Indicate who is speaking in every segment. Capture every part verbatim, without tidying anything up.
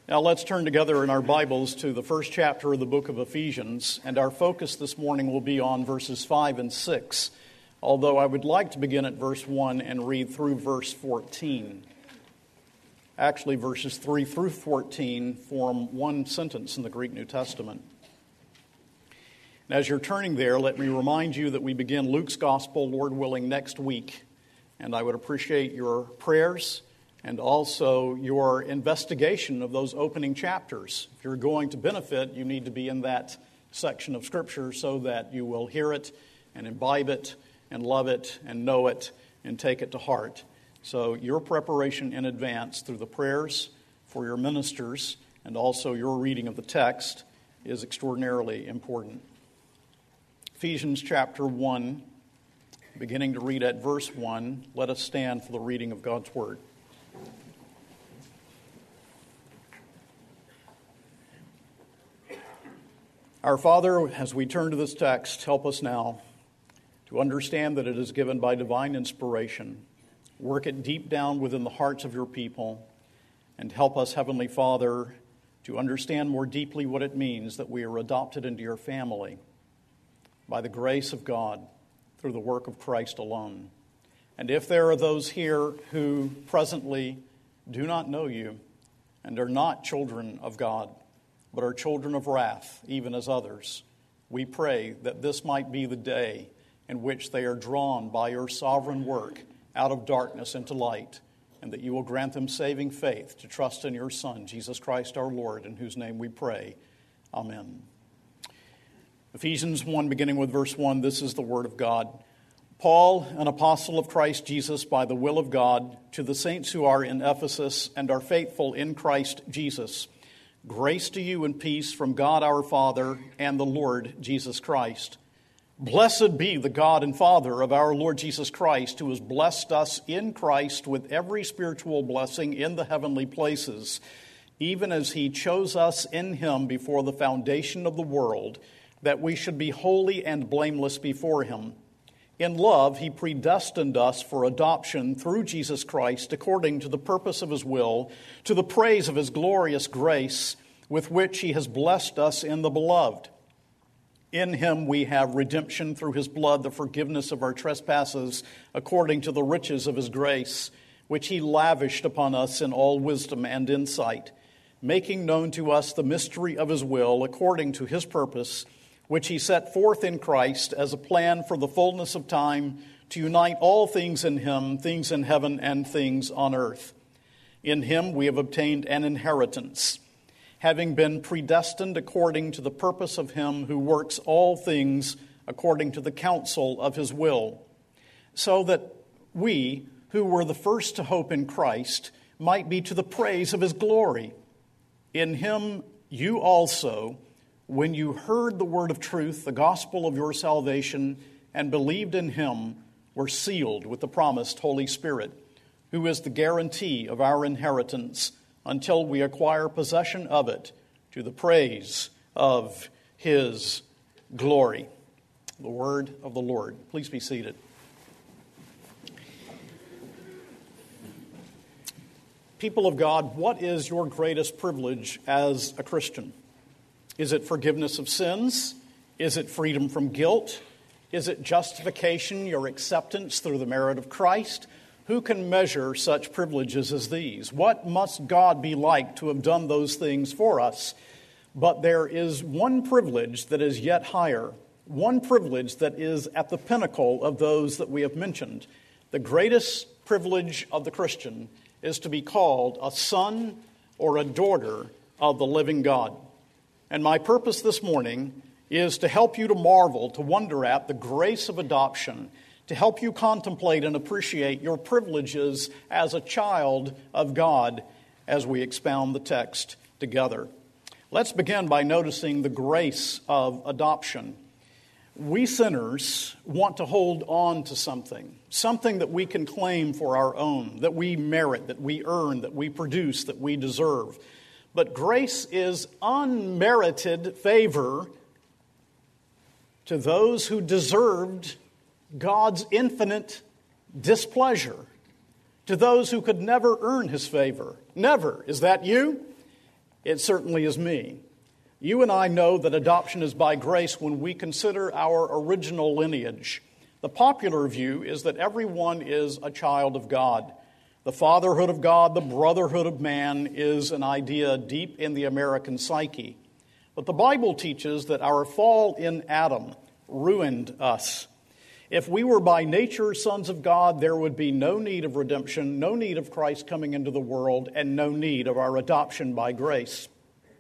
Speaker 1: Now let's turn together in our Bibles to the first chapter of the book of Ephesians, and our focus this morning will be on verses five and six, although I would like to begin at verse one and read through verse fourteen. Actually, verses three through fourteen form one sentence in the Greek New Testament. And as you're turning there, let me remind you that we begin Luke's Gospel, Lord willing, next week, and I would appreciate your prayers and also your investigation of those opening chapters. If you're going to benefit, you need to be in that section of Scripture so that you will hear it and imbibe it and love it and know it and take it to heart. So your preparation in advance through the prayers for your ministers and also your reading of the text is extraordinarily important. Ephesians chapter one, beginning to read at verse one, let us stand for the reading of God's Word. Our Father, as we turn to this text, help us now to understand that it is given by divine inspiration. Work it deep down within the hearts of your people, and help us, Heavenly Father, to understand more deeply what it means that we are adopted into your family by the grace of God through the work of Christ alone. And if there are those here who presently do not know you and are not children of God, but are children of wrath, even as others, we pray that this might be the day in which they are drawn by your sovereign work out of darkness into light, and that you will grant them saving faith to trust in your Son, Jesus Christ our Lord, in whose name we pray. Amen. Ephesians one, beginning with verse one, this is the word of God. Paul, an apostle of Christ Jesus by the will of God, to the saints who are in Ephesus and are faithful in Christ Jesus, grace to you and peace from God our Father and the Lord Jesus Christ. Blessed be the God and Father of our Lord Jesus Christ, who has blessed us in Christ with every spiritual blessing in the heavenly places, even as he chose us in him before the foundation of the world, that we should be holy and blameless before him. In love, he predestined us for adoption through Jesus Christ, according to the purpose of his will, to the praise of his glorious grace, with which he has blessed us in the beloved. In him we have redemption through his blood, the forgiveness of our trespasses, according to the riches of his grace, which he lavished upon us in all wisdom and insight, making known to us the mystery of his will, according to his purpose, which he set forth in Christ as a plan for the fullness of time, to unite all things in him, things in heaven and things on earth. In him we have obtained an inheritance, having been predestined according to the purpose of him who works all things according to the counsel of his will, so that we, who were the first to hope in Christ, might be to the praise of his glory. In him you also, when you heard the word of truth, the gospel of your salvation, and believed in him, were sealed with the promised Holy Spirit, who is the guarantee of our inheritance until we acquire possession of it, to the praise of his glory. The word of the Lord. Please be seated. People of God, what is your greatest privilege as a Christian? Is it forgiveness of sins? Is it freedom from guilt? Is it justification, your acceptance through the merit of Christ? Who can measure such privileges as these? What must God be like to have done those things for us? But there is one privilege that is yet higher, one privilege that is at the pinnacle of those that we have mentioned. The greatest privilege of the Christian is to be called a son or a daughter of the living God. And my purpose this morning is to help you to marvel, to wonder at the grace of adoption, to help you contemplate and appreciate your privileges as a child of God as we expound the text together. Let's begin by noticing the grace of adoption. We sinners want to hold on to something, something that we can claim for our own, that we merit, that we earn, that we produce, that we deserve. But grace is unmerited favor to those who deserved God's infinite displeasure, to those who could never earn his favor. Never. Is that you? It certainly is me. You and I know that adoption is by grace when we consider our original lineage. The popular view is that everyone is a child of God. The fatherhood of God, the brotherhood of man, is an idea deep in the American psyche. But the Bible teaches that our fall in Adam ruined us. If we were by nature sons of God, there would be no need of redemption, no need of Christ coming into the world, and no need of our adoption by grace.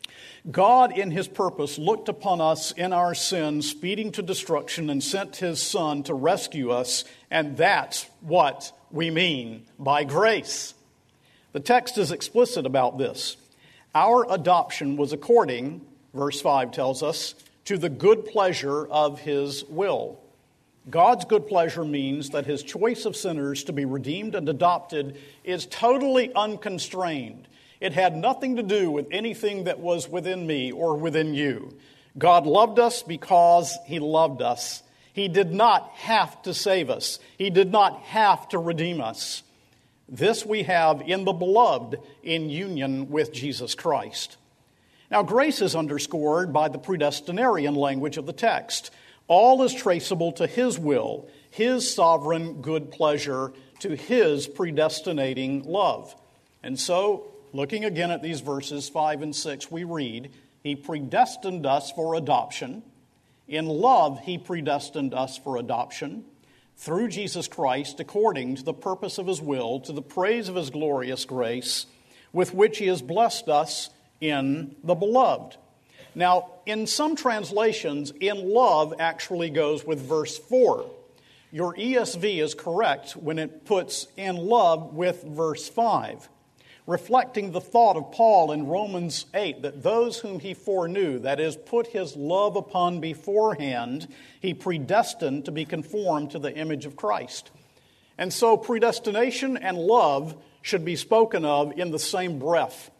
Speaker 1: God, in his purpose, looked upon us in our sin, speeding to destruction, and sent his Son to rescue us, and that's what we mean by grace. The text is explicit about this. Our adoption was according, verse five tells us, to the good pleasure of his will. God's good pleasure means that his choice of sinners to be redeemed and adopted is totally unconstrained. It had nothing to do with anything that was within me or within you. God loved us because he loved us. He did not have to save us. He did not have to redeem us. This we have in the beloved in union with Jesus Christ. Now, grace is underscored by the predestinarian language of the text. All is traceable to his will, his sovereign good pleasure, to his predestinating love. And so, looking again at these verses five and six, we read, he predestined us for adoption. In love, he predestined us for adoption through Jesus Christ, according to the purpose of his will, to the praise of his glorious grace, with which he has blessed us in the beloved. Now, in some translations, in love actually goes with verse four. Your E S V is correct when it puts in love with verse five, reflecting the thought of Paul in Romans eight, that those whom he foreknew, that is, put his love upon beforehand, he predestined to be conformed to the image of Christ. And so predestination and love should be spoken of in the same breath.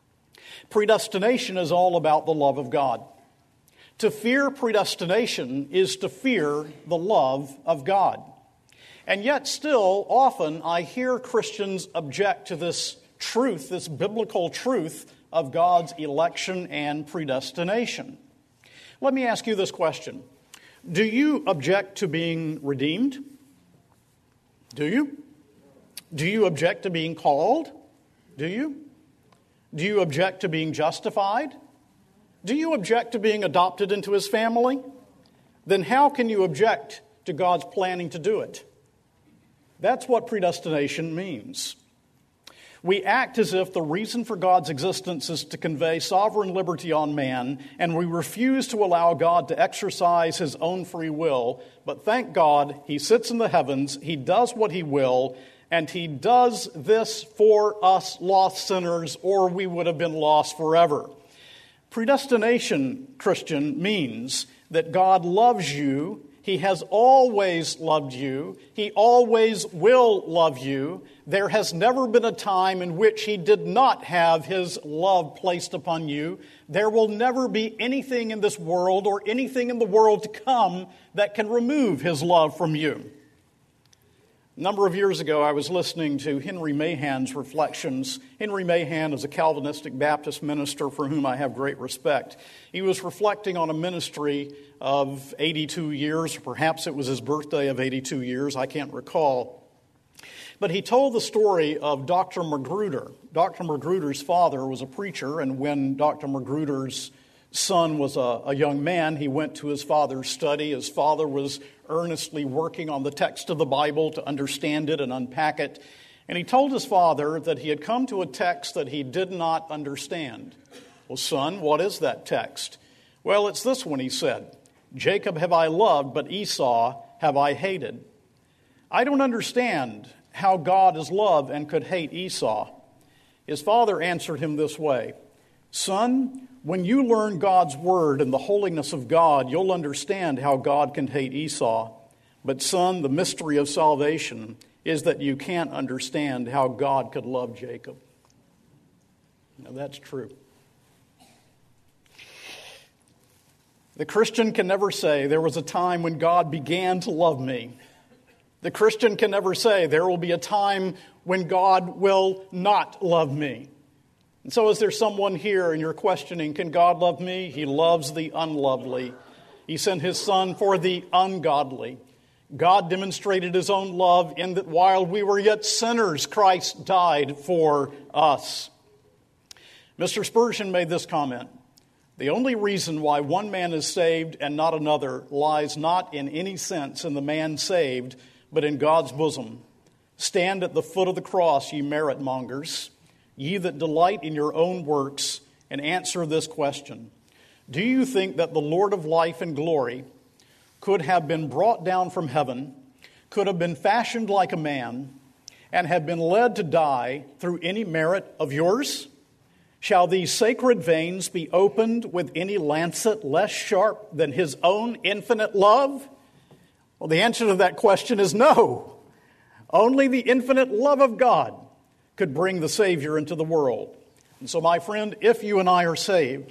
Speaker 1: Predestination is all about the love of God. To fear predestination is to fear the love of God. And yet still, often I hear Christians object to this truth, this biblical truth of God's election and predestination. Let me ask you this question. Do you object to being redeemed? Do you? Do you object to being called? Do you? Do you object to being justified? Do you object to being adopted into his family? Then how can you object to God's planning to do it? That's what predestination means. We act as if the reason for God's existence is to convey sovereign liberty on man, and we refuse to allow God to exercise his own free will. But thank God, he sits in the heavens, he does what he will, and he does this for us lost sinners, or we would have been lost forever. Predestination, Christian, means that God loves you. He has always loved you. He always will love you. There has never been a time in which he did not have his love placed upon you. There will never be anything in this world or anything in the world to come that can remove his love from you. A number of years ago, I was listening to Henry Mahan's reflections. Henry Mahan is a Calvinistic Baptist minister for whom I have great respect. He was reflecting on a ministry of eighty-two years, or perhaps it was his birthday of eighty-two years, I can't recall. But he told the story of Doctor Magruder. Doctor Magruder's father was a preacher, and when Doctor Magruder's son was a, a young man, he went to his father's study. His father was earnestly working on the text of the Bible to understand it and unpack it. And he told his father that he had come to a text that he did not understand. Well, son, what is that text? Well, it's this one, he said. Jacob have I loved, but Esau have I hated. I don't understand how God is love and could hate Esau. His father answered him this way. Son, when you learn God's word and the holiness of God, you'll understand how God can hate Esau. But son, the mystery of salvation is that you can't understand how God could love Jacob. Now that's true. The Christian can never say, there was a time when God began to love me. The Christian can never say, there will be a time when God will not love me. And so is there someone here and you're questioning, can God love me? He loves the unlovely. He sent his Son for the ungodly. God demonstrated his own love in that while we were yet sinners, Christ died for us. Mister Spurgeon made this comment: the only reason why one man is saved and not another lies not in any sense in the man saved, but in God's bosom. Stand at the foot of the cross, ye merit mongers, ye that delight in your own works, and answer this question. Do you think that the Lord of life and glory could have been brought down from heaven, could have been fashioned like a man, and have been led to die through any merit of yours? Shall these sacred veins be opened with any lancet less sharp than his own infinite love? Well, the answer to that question is no. Only the infinite love of God could bring the Savior into the world. And so, my friend, if you and I are saved,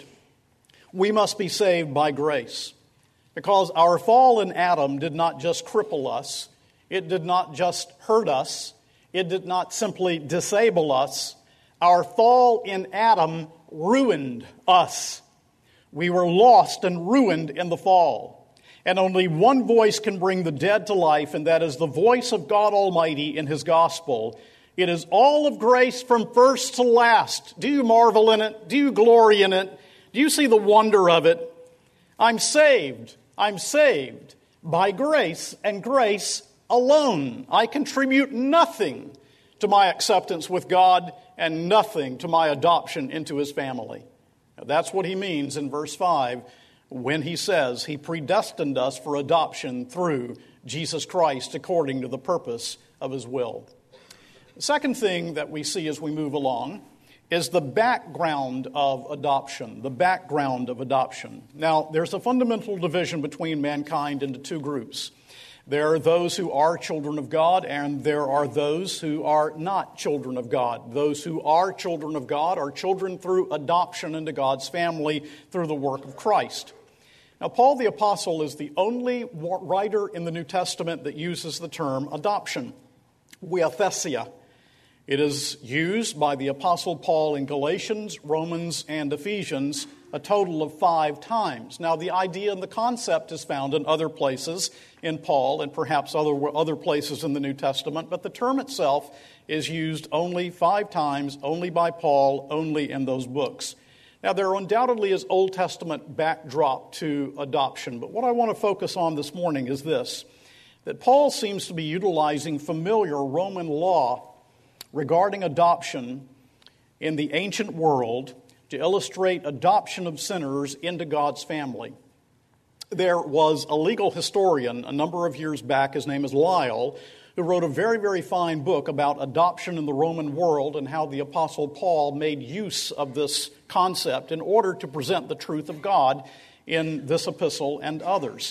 Speaker 1: we must be saved by grace. Because our fall in Adam did not just cripple us, it did not just hurt us, it did not simply disable us. Our fall in Adam ruined us. We were lost and ruined in the fall. And only one voice can bring the dead to life, and that is the voice of God Almighty in His gospel. It is all of grace from first to last. Do you marvel in it? Do you glory in it? Do you see the wonder of it? I'm saved. I'm saved by grace and grace alone. I contribute nothing to my acceptance with God and nothing to my adoption into His family. Now, that's what he means in verse five when he says He predestined us for adoption through Jesus Christ according to the purpose of His will. The second thing that we see as we move along is the background of adoption, the background of adoption. Now, there's a fundamental division between mankind into two groups. There are those who are children of God, and there are those who are not children of God. Those who are children of God are children through adoption into God's family through the work of Christ. Now, Paul the Apostle is the only writer in the New Testament that uses the term adoption, huiothesia. It is used by the Apostle Paul in Galatians, Romans, and Ephesians a total of five times. Now, the idea and the concept is found in other places in Paul and perhaps other, other places in the New Testament, but the term itself is used only five times, only by Paul, only in those books. Now, there undoubtedly is Old Testament backdrop to adoption, but what I want to focus on this morning is this, that Paul seems to be utilizing familiar Roman law regarding adoption in the ancient world to illustrate adoption of sinners into God's family. There was a legal historian a number of years back, his name is Lyle, who wrote a very, very fine book about adoption in the Roman world and how the Apostle Paul made use of this concept in order to present the truth of God in this epistle and others.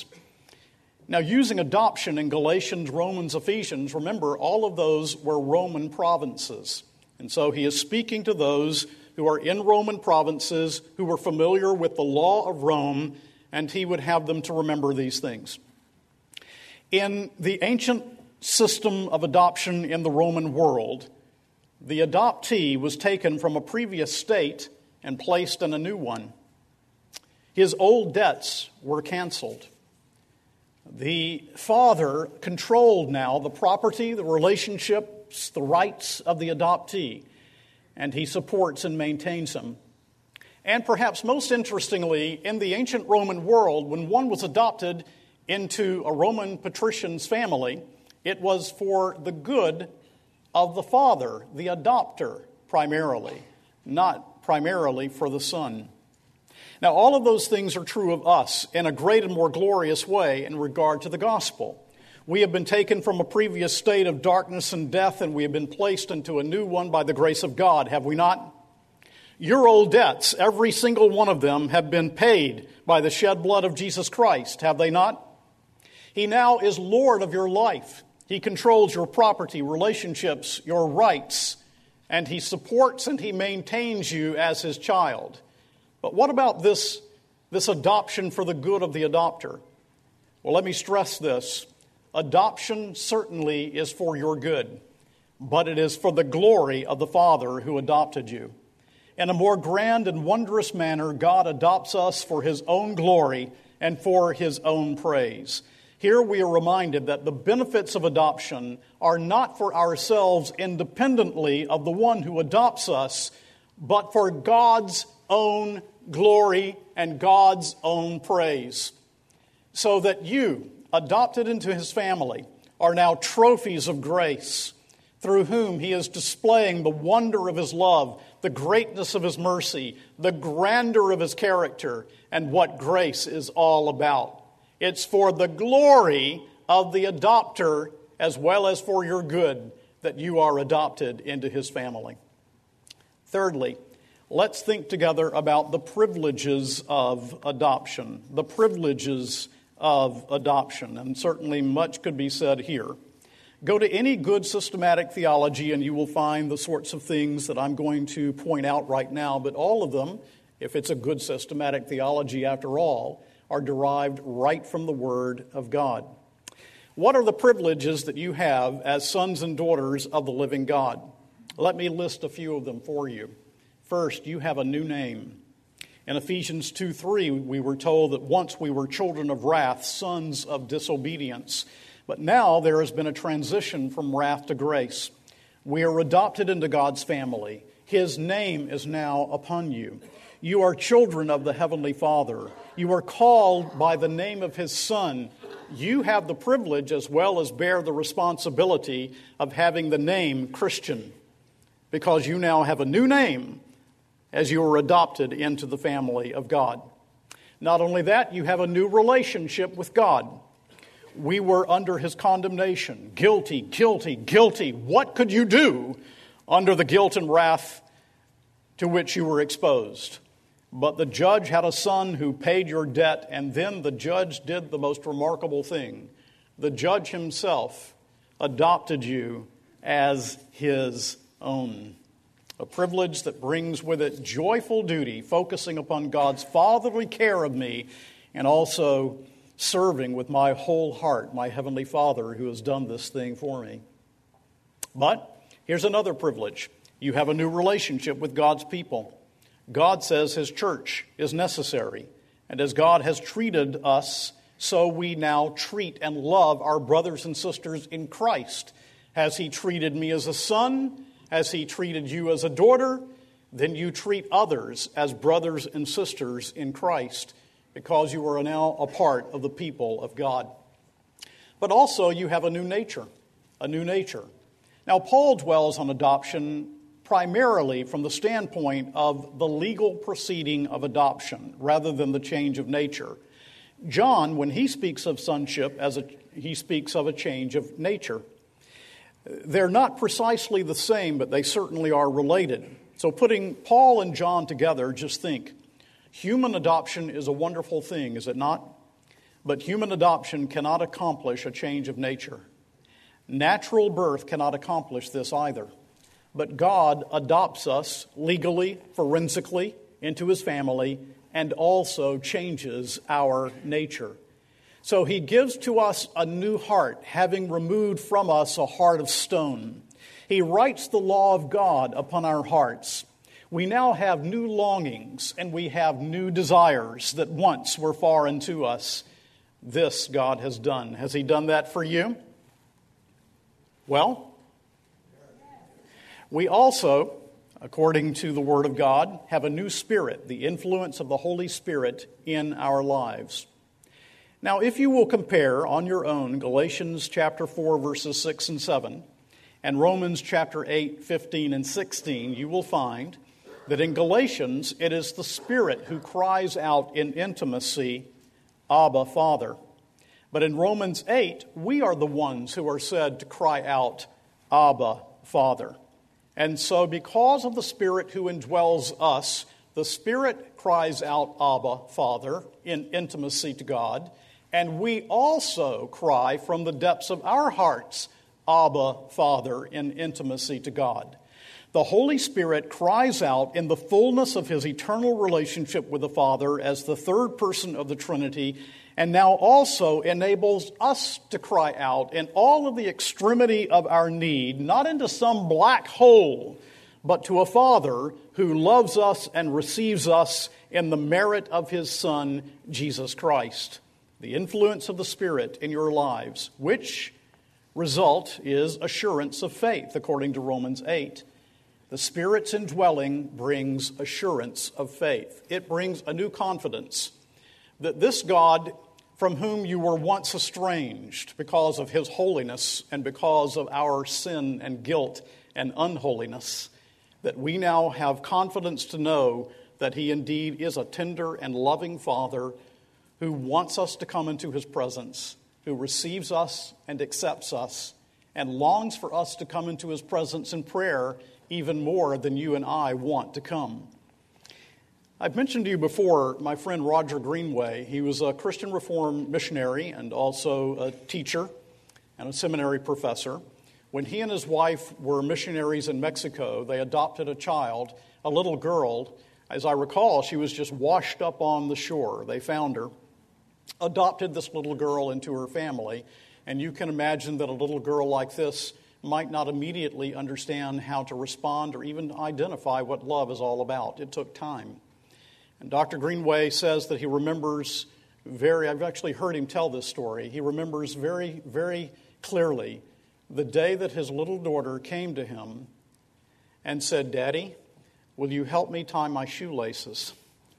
Speaker 1: Now, using adoption in Galatians, Romans, Ephesians, remember, all of those were Roman provinces. And so he is speaking to those who are in Roman provinces, who were familiar with the law of Rome, and he would have them to remember these things. In the ancient system of adoption in the Roman world, the adoptee was taken from a previous state and placed in a new one. His old debts were canceled. The father controlled now the property, the relationships, the rights of the adoptee, and he supports and maintains them. And perhaps most interestingly, in the ancient Roman world, when one was adopted into a Roman patrician's family, it was for the good of the father, the adopter, primarily, not primarily for the son. Now, all of those things are true of us in a great and more glorious way in regard to the gospel. We have been taken from a previous state of darkness and death, and we have been placed into a new one by the grace of God, have we not? Your old debts, every single one of them, have been paid by the shed blood of Jesus Christ, have they not? He now is Lord of your life. He controls your property, relationships, your rights, and He supports and He maintains you as His child. But what about this, this adoption for the good of the adopter? Well, let me stress this. Adoption certainly is for your good, but it is for the glory of the Father who adopted you. In a more grand and wondrous manner, God adopts us for His own glory and for His own praise. Here we are reminded that the benefits of adoption are not for ourselves independently of the one who adopts us, but for God's own glory and God's own praise. So that you, adopted into His family, are now trophies of grace, through whom He is displaying the wonder of His love, the greatness of His mercy, the grandeur of His character, and what grace is all about. It's for the glory of the adopter as well as for your good that you are adopted into His family. Thirdly, let's think together about the privileges of adoption. The privileges of adoption, and certainly much could be said here. Go to any good systematic theology and you will find the sorts of things that I'm going to point out right now, but all of them, if it's a good systematic theology after all, are derived right from the Word of God. What are the privileges that you have as sons and daughters of the living God? Let me list a few of them for you. First, you have a new name. In Ephesians two three, we were told that once we were children of wrath, sons of disobedience. But now there has been a transition from wrath to grace. We are adopted into God's family. His name is now upon you. You are children of the Heavenly Father. You are called by the name of His Son. You have the privilege as well as bear the responsibility of having the name Christian, because you now have a new name as you are adopted into the family of God. Not only that, you have a new relationship with God. We were under His condemnation. Guilty, guilty, guilty. What could you do under the guilt and wrath to which you were exposed? But the judge had a son who paid your debt, and then the judge did the most remarkable thing. The judge himself adopted you as his own. A privilege that brings with it joyful duty, focusing upon God's fatherly care of me, and also serving with my whole heart my Heavenly Father who has done this thing for me. But here's another privilege. You have a new relationship with God's people. God says His church is necessary. And as God has treated us, so we now treat and love our brothers and sisters in Christ. Has He treated me as a son? Has He treated you as a daughter? Then you treat others as brothers and sisters in Christ, because you are now a part of the people of God. But also you have a new nature, a new nature. Now, Paul dwells on adoption primarily from the standpoint of the legal proceeding of adoption rather than the change of nature. John, when he speaks of sonship, as a, he speaks of a change of nature. They're not precisely the same, but they certainly are related. So putting Paul and John together, just think, human adoption is a wonderful thing, is it not? But human adoption cannot accomplish a change of nature. Natural birth cannot accomplish this either. But God adopts us legally, forensically, into His family, and also changes our nature. So He gives to us a new heart, having removed from us a heart of stone. He writes the law of God upon our hearts. We now have new longings and we have new desires that once were foreign to us. This God has done. Has He done that for you? Well, we also, according to the Word of God, have a new spirit, the influence of the Holy Spirit in our lives. Now, if you will compare on your own Galatians chapter four, verses six and seven, and Romans chapter eight, fifteen and sixteen, you will find that in Galatians, it is the Spirit who cries out in intimacy, Abba, Father. But in Romans eight, we are the ones who are said to cry out, Abba, Father. And so because of the Spirit who indwells us, the Spirit cries out, Abba, Father, in intimacy to God. And we also cry from the depths of our hearts, Abba, Father, in intimacy to God. The Holy Spirit cries out in the fullness of His eternal relationship with the Father as the third person of the Trinity, and now also enables us to cry out in all of the extremity of our need, not into some black hole, but to a Father who loves us and receives us in the merit of his Son, Jesus Christ. The influence of the Spirit in your lives, which result is assurance of faith, according to Romans eight. The Spirit's indwelling brings assurance of faith. It brings a new confidence that this God, from whom you were once estranged because of his holiness and because of our sin and guilt and unholiness, that we now have confidence to know that he indeed is a tender and loving Father who wants us to come into his presence, who receives us and accepts us, and longs for us to come into his presence in prayer even more than you and I want to come. I've mentioned to you before my friend Roger Greenway. He was a Christian Reformed missionary and also a teacher and a seminary professor. When he and his wife were missionaries in Mexico, they adopted a child, a little girl. As I recall, she was just washed up on the shore. They found her, adopted this little girl into her family, and you can imagine that a little girl like this might not immediately understand how to respond or even identify what love is all about. It took time. And Doctor Greenway says that he remembers very, I've actually heard him tell this story, he remembers very, very clearly the day that his little daughter came to him and said, "Daddy, will you help me tie my shoelaces?"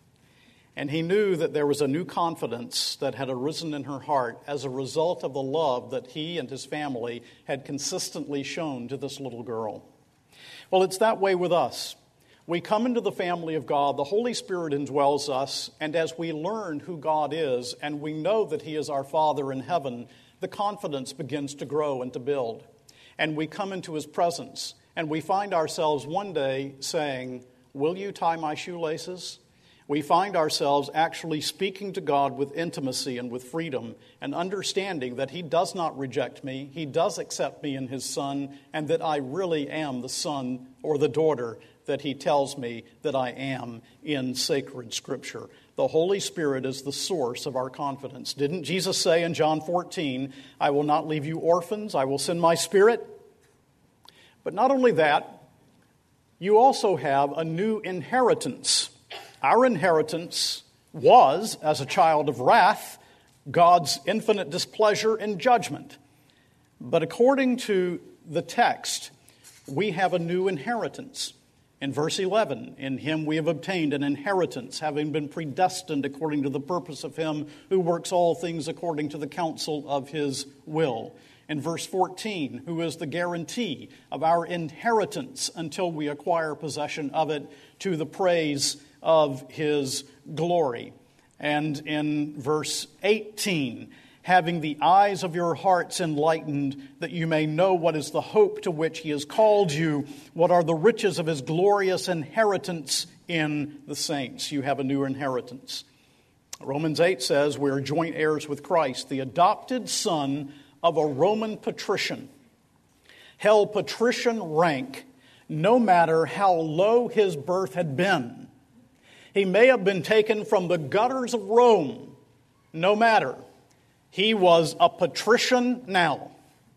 Speaker 1: And he knew that there was a new confidence that had arisen in her heart as a result of the love that he and his family had consistently shown to this little girl. Well, it's that way with us. We come into the family of God, the Holy Spirit indwells us, and as we learn who God is and we know that he is our Father in heaven, the confidence begins to grow and to build. And we come into his presence, and we find ourselves one day saying, "Will you tie my shoelaces?" We find ourselves actually speaking to God with intimacy and with freedom and understanding that he does not reject me, he does accept me in his Son, and that I really am the son or the daughter that he tells me that I am in sacred Scripture. The Holy Spirit is the source of our confidence. Didn't Jesus say in John fourteen, "I will not leave you orphans, I will send my Spirit"? But not only that, you also have a new inheritance. Our inheritance was, as a child of wrath, God's infinite displeasure and judgment. But according to the text, we have a new inheritance. In verse eleven, in him we have obtained an inheritance, having been predestined according to the purpose of him who works all things according to the counsel of his will. In verse fourteen, who is the guarantee of our inheritance until we acquire possession of it to the praise of his glory. And in verse eighteen, having the eyes of your hearts enlightened, that you may know what is the hope to which he has called you, what are the riches of his glorious inheritance in the saints. You have a new inheritance. Romans eight says we are joint heirs with Christ, the adopted son of a Roman patrician, held patrician rank, no matter how low his birth had been. He may have been taken from the gutters of Rome, no matter. He was a patrician now.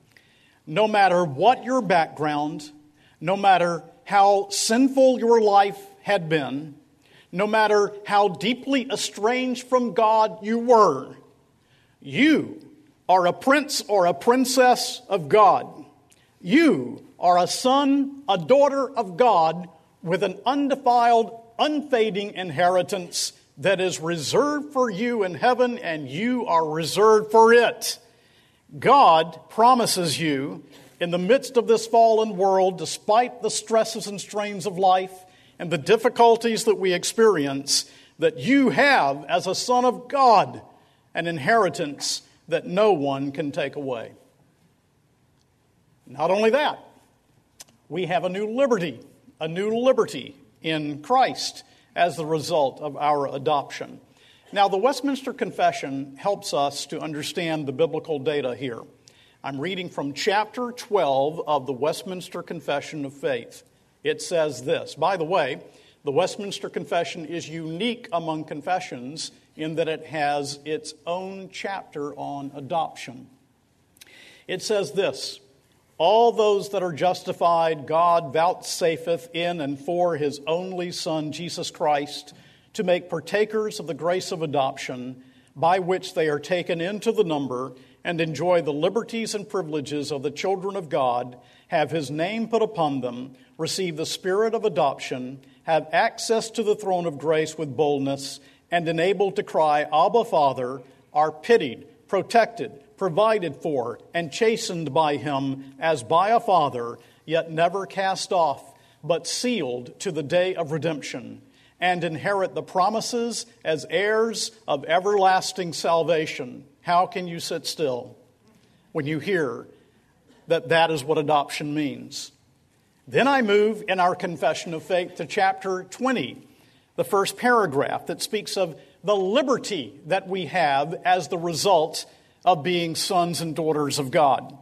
Speaker 1: No matter what your background, no matter how sinful your life had been, no matter how deeply estranged from God you were, you are a prince or a princess of God. You are a son, a daughter of God with an undefiled, unfading inheritance that is reserved for you in heaven, and you are reserved for it. God promises you, in the midst of this fallen world, despite the stresses and strains of life and the difficulties that we experience, that you have, as a son of God, an inheritance that no one can take away. Not only that, we have a new liberty, a new liberty in Christ as the result of our adoption. Now, the Westminster Confession helps us to understand the biblical data here. I'm reading from chapter twelve of the Westminster Confession of Faith. It says this. By the way, the Westminster Confession is unique among confessions in that it has its own chapter on adoption. It says this: All those that are justified, God vouchsafeth in and for his only Son, Jesus Christ, to make partakers of the grace of adoption, by which they are taken into the number and enjoy the liberties and privileges of the children of God, have his name put upon them, receive the spirit of adoption, have access to the throne of grace with boldness, and enabled to cry, Abba, Father, are pitied, protected, provided for, and chastened by him as by a father, yet never cast off, but sealed to the day of redemption, and inherit the promises as heirs of everlasting salvation. How can you sit still when you hear that that is what adoption means? Then I move in our confession of faith to chapter twenty, the first paragraph that speaks of the liberty that we have as the result of being sons and daughters of God.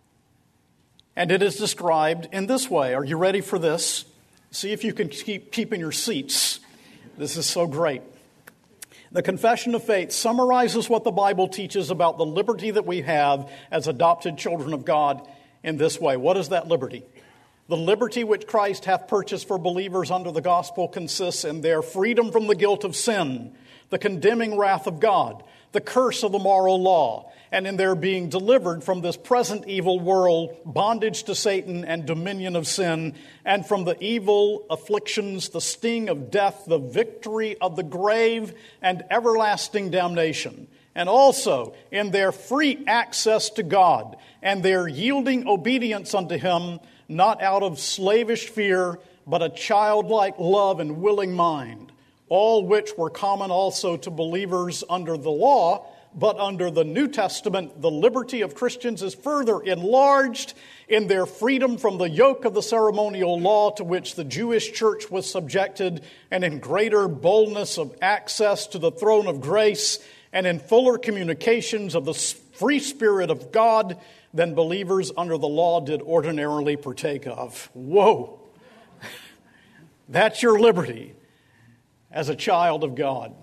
Speaker 1: And it is described in this way. Are you ready for this? See if you can keep, keep in your seats. This is so great. The Confession of Faith summarizes what the Bible teaches about the liberty that we have as adopted children of God in this way. What is that liberty? The liberty which Christ hath purchased for believers under the gospel consists in their freedom from the guilt of sin, the condemning wrath of God, the curse of the moral law, and in their being delivered from this present evil world, bondage to Satan and dominion of sin, and from the evil afflictions, the sting of death, the victory of the grave, and everlasting damnation. And also in their free access to God, and their yielding obedience unto him, not out of slavish fear, but a childlike love and willing mind, all which were common also to believers under the law. But under the New Testament, the liberty of Christians is further enlarged in their freedom from the yoke of the ceremonial law to which the Jewish church was subjected, and in greater boldness of access to the throne of grace, and in fuller communications of the free Spirit of God than believers under the law did ordinarily partake of. Whoa! That's your liberty as a child of God.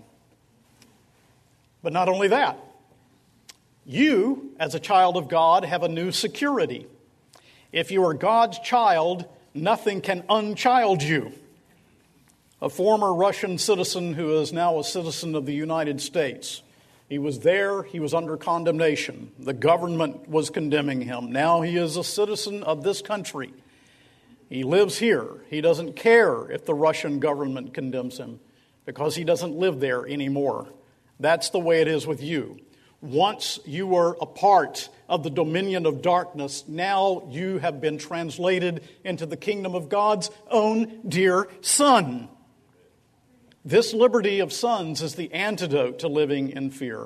Speaker 1: But not only that, you, as a child of God, have a new security. If you are God's child, nothing can unchild you. A former Russian citizen who is now a citizen of the United States, he was there, he was under condemnation. The government was condemning him. Now he is a citizen of this country. He lives here. He doesn't care if the Russian government condemns him because he doesn't live there anymore. That's the way it is with you. Once you were a part of the dominion of darkness, now you have been translated into the kingdom of God's own dear Son. This liberty of sons is the antidote to living in fear.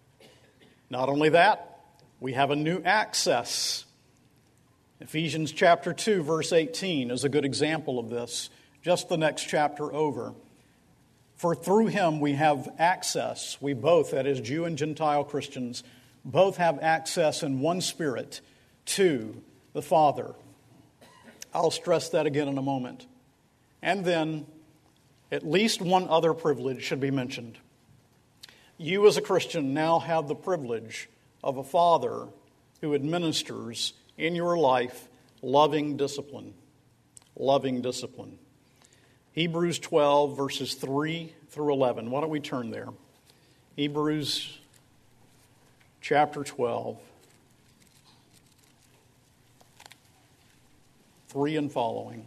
Speaker 1: Not only that, we have a new access. Ephesians chapter two, verse eighteen is a good example of this. Just the next chapter over. For through him we have access, we both, that is Jew and Gentile Christians, both have access in one Spirit to the Father. I'll stress that again in a moment. And then at least one other privilege should be mentioned. You as a Christian now have the privilege of a Father who administers in your life loving discipline. Loving discipline. Hebrews twelve, verses three through eleven. Why don't we turn there? Hebrews chapter twelve, three and following.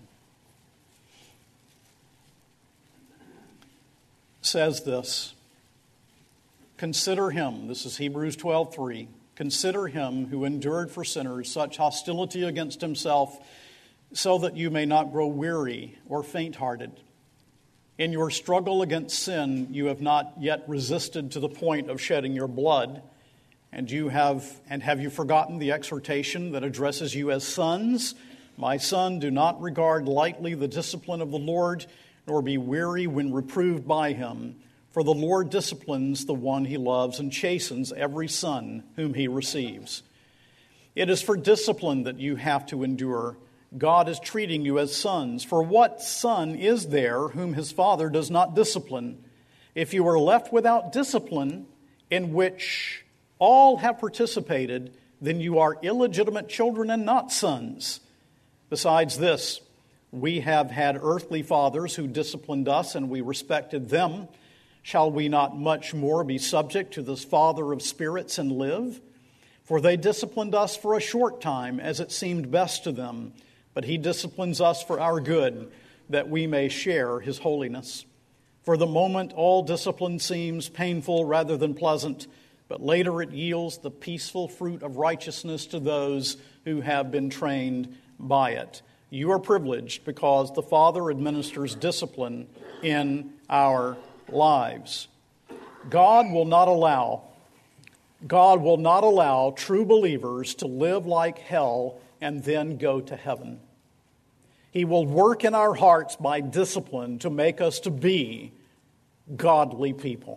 Speaker 1: Says this, consider him, this is Hebrews twelve, three, consider him who endured for sinners such hostility against himself, so that you may not grow weary or faint-hearted. In your struggle against sin, you have not yet resisted to the point of shedding your blood. And you have, and have you forgotten the exhortation that addresses you as sons? My son, do not regard lightly the discipline of the Lord, nor be weary when reproved by him. For the Lord disciplines the one he loves and chastens every son whom he receives. It is for discipline that you have to endure. God is treating you as sons. For what son is there whom his father does not discipline? If you are left without discipline, in which all have participated, then you are illegitimate children and not sons. Besides this, we have had earthly fathers who disciplined us, and we respected them. Shall we not much more be subject to this Father of spirits and live? For they disciplined us for a short time, as it seemed best to them. But he disciplines us for our good, that we may share his holiness. For the moment, all discipline seems painful rather than pleasant, but later it yields the peaceful fruit of righteousness to those who have been trained by it. You are privileged because the Father administers discipline in our lives. God will not allow, God will not allow true believers to live like hell and then go to heaven. He will work in our hearts by discipline to make us to be godly people.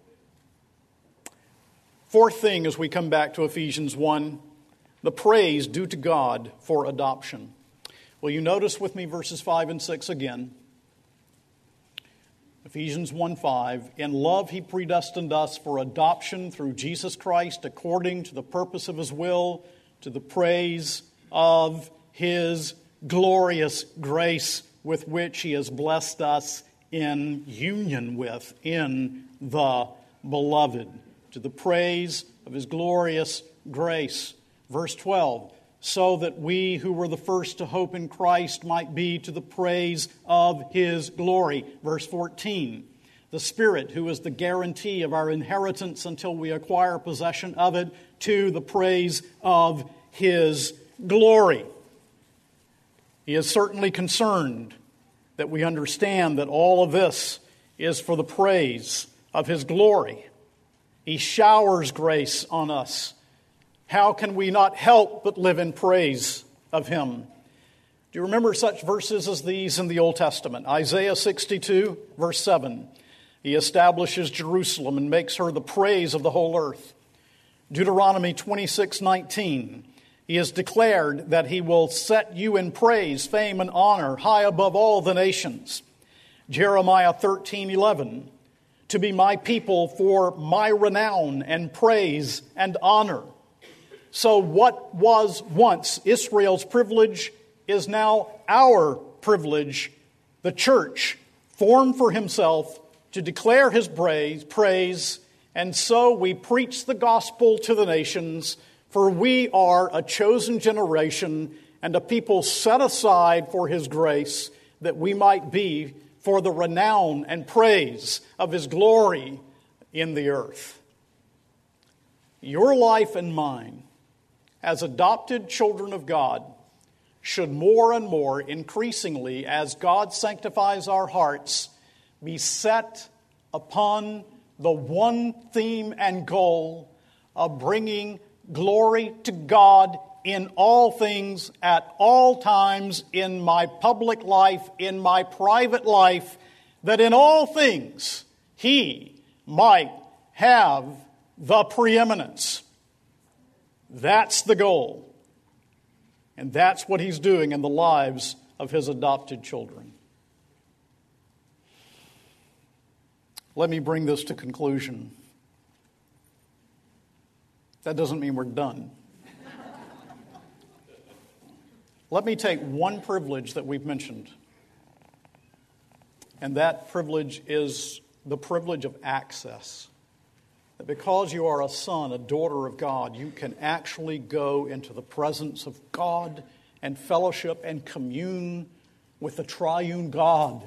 Speaker 1: Fourth thing as we come back to Ephesians one, the praise due to God for adoption. Will you notice with me verses five and six again? Ephesians one five, in love he predestined us for adoption through Jesus Christ according to the purpose of his will, to the praise of his glorious grace with which he has blessed us in union with, in the beloved, to the praise of his glorious grace. Verse twelve, so that we who were the first to hope in Christ might be to the praise of his glory. Verse fourteen, the Spirit who is the guarantee of our inheritance until we acquire possession of it, to the praise of his glory. He is certainly concerned that we understand that all of this is for the praise of his glory. He showers grace on us. How can we not help but live in praise of him? Do you remember such verses as these in the Old Testament? Isaiah sixty-two, verse seven. He establishes Jerusalem and makes her the praise of the whole earth. Deuteronomy twenty-six nineteen. He has declared that he will set you in praise, fame, and honor high above all the nations. Jeremiah thirteen eleven. To be my people for my renown and praise and honor. So what was once Israel's privilege is now our privilege, the church, formed for himself to declare his praise, and so we preach the gospel to the nations, for we are a chosen generation and a people set aside for his grace, that we might be for the renown and praise of his glory in the earth. Your life and mine, as adopted children of God, should more and more increasingly, as God sanctifies our hearts, be set upon the one theme and goal of bringing glory to God in all things, at all times, in my public life, in my private life, that in all things he might have the preeminence. That's the goal. And that's what he's doing in the lives of his adopted children. Let me bring this to conclusion. That doesn't mean we're done. Let me take one privilege that we've mentioned. And that privilege is the privilege of access. That because you are a son, a daughter of God, you can actually go into the presence of God and fellowship and commune with the triune God.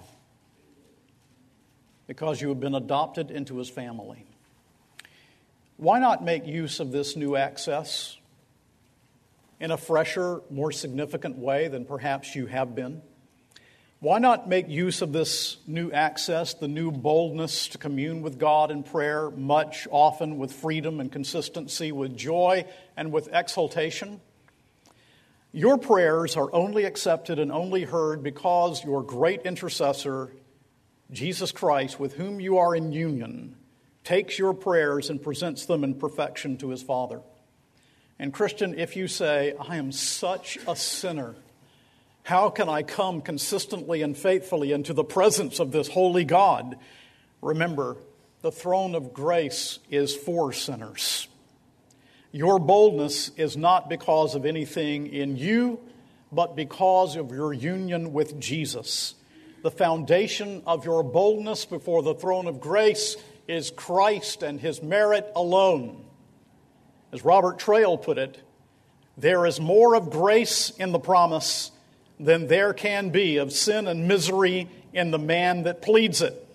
Speaker 1: Because you have been adopted into his family. Why not make use of this new access in a fresher, more significant way than perhaps you have been? Why not make use of this new access, the new boldness to commune with God in prayer, much, often with freedom and consistency, with joy and with exultation? Your prayers are only accepted and only heard because your great intercessor, Jesus Christ, with whom you are in union, takes your prayers and presents them in perfection to his Father. And Christian, if you say, I am such a sinner, how can I come consistently and faithfully into the presence of this holy God? Remember, the throne of grace is for sinners. Your boldness is not because of anything in you, but because of your union with Jesus. The foundation of your boldness before the throne of grace is Christ and His merit alone. As Robert Trail put it, there is more of grace in the promise than there can be of sin and misery in the man that pleads it.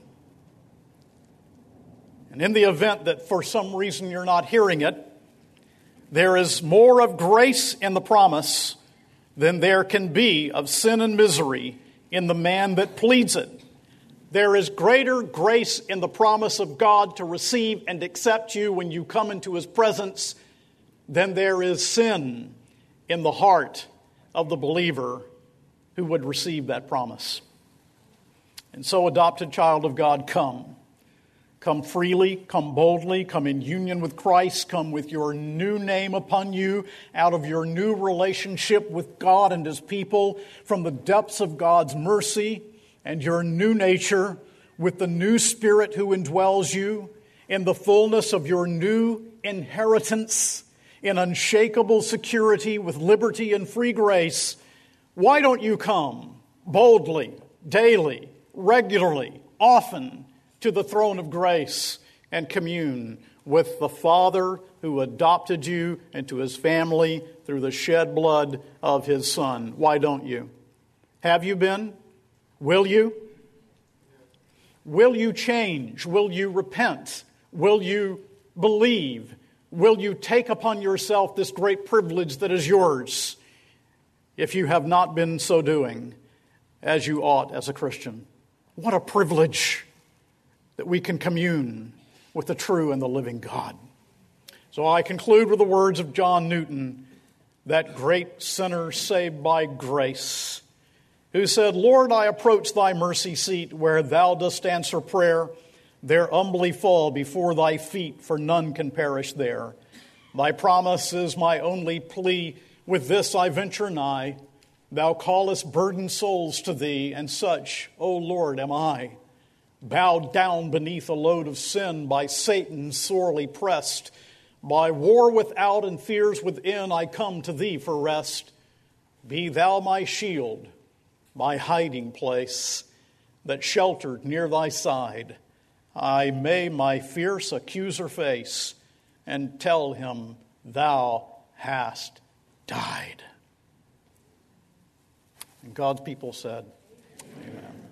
Speaker 1: And in the event that for some reason you're not hearing it, there is more of grace in the promise than there can be of sin and misery in the man that pleads it. There is greater grace in the promise of God to receive and accept you when you come into His presence than there is sin in the heart of the believer who would receive that promise. And so, adopted child of God, come. Come freely, come boldly, come in union with Christ, come with your new name upon you, out of your new relationship with God and His people, from the depths of God's mercy and your new nature, with the new Spirit who indwells you, in the fullness of your new inheritance, in unshakable security with liberty and free grace. Why don't you come boldly, daily, regularly, often, to the throne of grace and commune with the Father who adopted you into His family through the shed blood of His Son? Why don't you? Have you been? Will you? Will you change? Will you repent? Will you believe? Will you take upon yourself this great privilege that is yours if you have not been so doing as you ought as a Christian? What a privilege that we can commune with the true and the living God. So I conclude with the words of John Newton, that great sinner saved by grace, who said, Lord, I approach Thy mercy seat where Thou dost answer prayer. There humbly fall before Thy feet, for none can perish there. Thy promise is my only plea. With this I venture nigh. Thou callest burdened souls to Thee, and such, O Lord, am I. Bowed down beneath a load of sin, by Satan sorely pressed, by war without and fears within, I come to Thee for rest. Be Thou my shield, my hiding place, that sheltered near Thy side, I may my fierce accuser face, and tell him Thou hast died. And God's people said, Amen.